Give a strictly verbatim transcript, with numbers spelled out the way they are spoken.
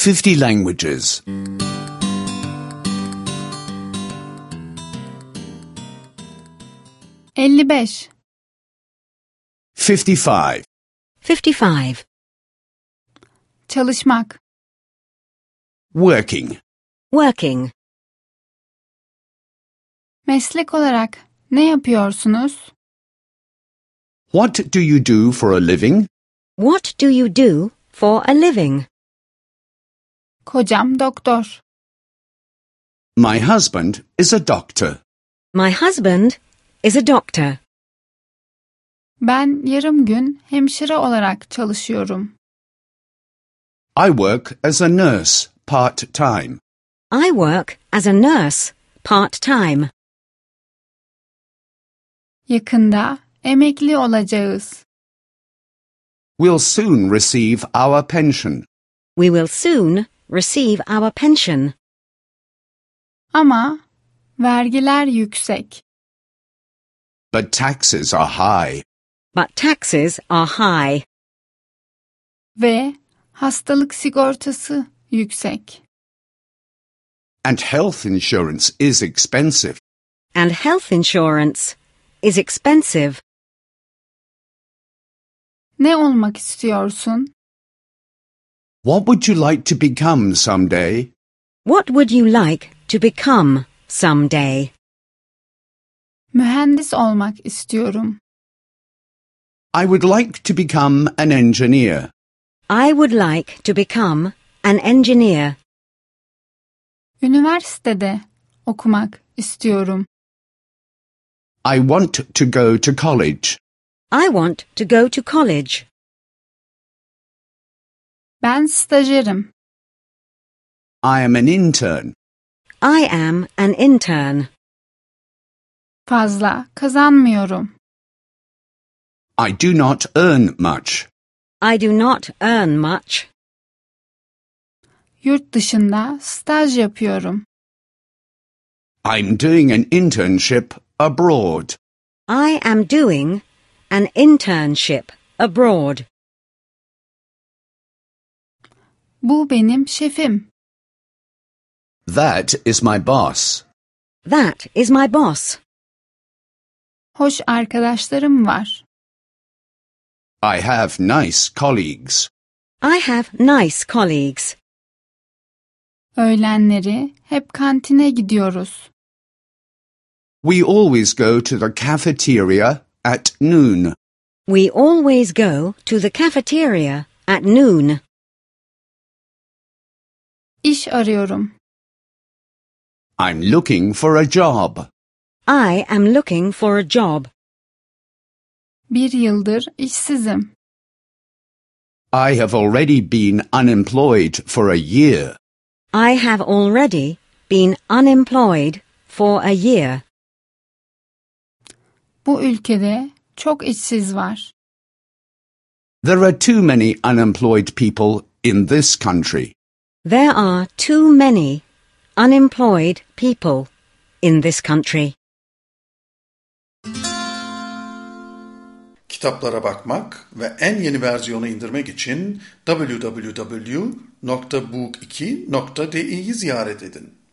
fifty languages. elli beş. fifty-five. fifty-five. Çalışmak. Working. Working. Meslek olarak ne yapıyorsunuz? What do you do for a living? What do you do for a living? Kocam doktor. My husband is a doctor. My husband is a doctor. Ben yarım gün hemşire olarak çalışıyorum. I work as a nurse part-time. I work as a nurse part-time. Yakında emekli olacağız. We'll soon receive our pension. We will soon receive our pension. Ama vergiler yüksek. But taxes are high. But taxes are high. Ve hastalık sigortası yüksek. And health insurance is expensive. And health insurance is expensive. Ne olmak istiyorsun? What would you like to become someday? What would you like to become someday? Mühendis olmak istiyorum. I would like to become an engineer. I would like to become an engineer. Üniversitede okumak istiyorum. I want to go to college. I want to go to college. Ben stajyerim. I am an intern. I am an intern. Fazla kazanmıyorum. I do not earn much. I do not earn much. Yurt dışında staj yapıyorum. I'm doing an internship abroad. I am doing an internship abroad. Bu benim şefim. That is my boss. That is my boss. Hoş arkadaşlarım var. I have nice colleagues. I have nice colleagues. Öğlenleri hep kantine gidiyoruz. We always go to the cafeteria at noon. We always go to the cafeteria at noon. İş arıyorum. I'm looking for a job. I am looking for a job. Bir yıldır işsizim. I have already been unemployed for a year. I have already been unemployed for a year. Bu ülkede çok işsiz var. There are too many unemployed people in this country. There are too many unemployed people in this country. Kitaplara bakmak ve en yeni versiyonu indirmek için double-u double-u double-u nokta book iki nokta di'yi ziyaret edin.